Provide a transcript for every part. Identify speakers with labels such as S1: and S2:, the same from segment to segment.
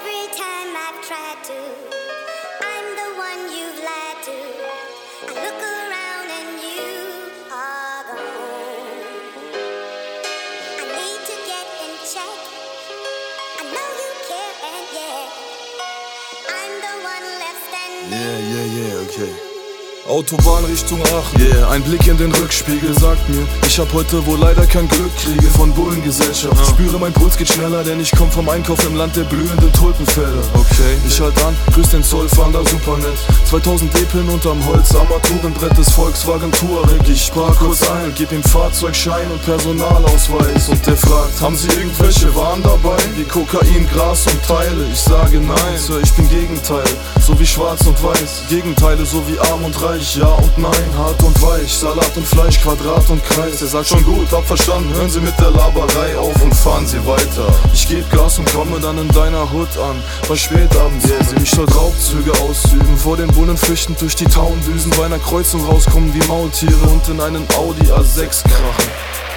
S1: Every time I've tried to, I'm the one you've lied to. I look around and you are gone. I need to get in check. I know you care and yeah, I'm the one left standing.
S2: Okay. Autobahn Richtung Aachen, yeah, ein Blick in den Rückspiegel sagt mir, ich hab heute wohl leider kein Glück, kriege von Bullengesellschaft. Spüre, mein Puls geht schneller, denn ich komm vom Einkauf im Land der blühenden Tulpenfelder. Okay, ich halt an, grüß den Zollfahnder, super nett. 2000 D-Pin unterm Holz, Armaturenbrett des Volkswagen Touareg. Ich sprach kurz ein, gib ihm Fahrzeugschein und Personalausweis. Und der fragt, haben Sie irgendwelche Waren dabei? Wie Kokain, Gras und Teile? Ich sage nein, Sir, ich bin Gegenteil, so wie schwarz und weiß. Gegenteile, so wie arm und reich. Ja und nein, hart und weich, Salat und Fleisch, Quadrat und Kreis. Er sagt schon gut, hab verstanden, hören Sie mit der Laberei auf und fahren Sie weiter. Ich geb Gas und komme dann in deiner Hut an. War spät abends, sehe mich dort Raubzüge ausüben. Vor den Bullen flüchtend durch die Tauendüsen, bei einer Kreuzung rauskommen wie Maultiere und in einen Audi A6 krachen.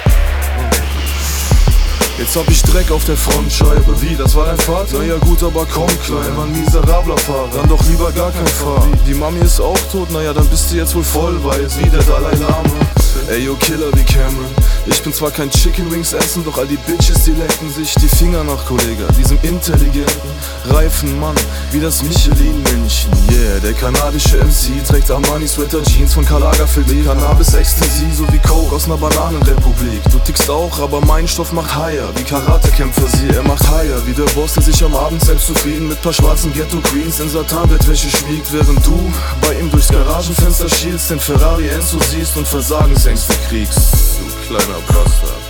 S2: Jetzt hab ich Dreck auf der Frontscheibe. Wie, das war dein Vater? Naja gut, aber kaum klein, war ein miserabler Fahrer. Dann doch lieber gar kein Fahrer. Die Mami ist auch tot, naja, dann bist du jetzt wohl voll weiß, wie der Dalai Lama. Ey, yo, Killer wie Cameron. Ich bin zwar kein Chicken Wings essen, doch all die Bitches, die lecken sich die Finger nach, Kollege. Diesem intelligenten, reifen Mann, wie das Michelin-Männchen. Yeah, der kanadische MC trägt Armani-Sweater, Jeans von Karl Lagerfeld, Cannabis, Ecstasy sowie Coke aus ner Bananenrepublik. Du tickst auch, aber mein Stoff macht higher, wie Karatekämpfer sie, er macht higher. Wie der Boss, der sich am Abend selbst zufrieden mit paar schwarzen Ghetto-Queens in Satanbettwäsche schmiegt, während du bei ihm durchs Garagenfenster schielst, den Ferrari Enzo siehst und Versagensängste kriegst. Du kleiner Bastard.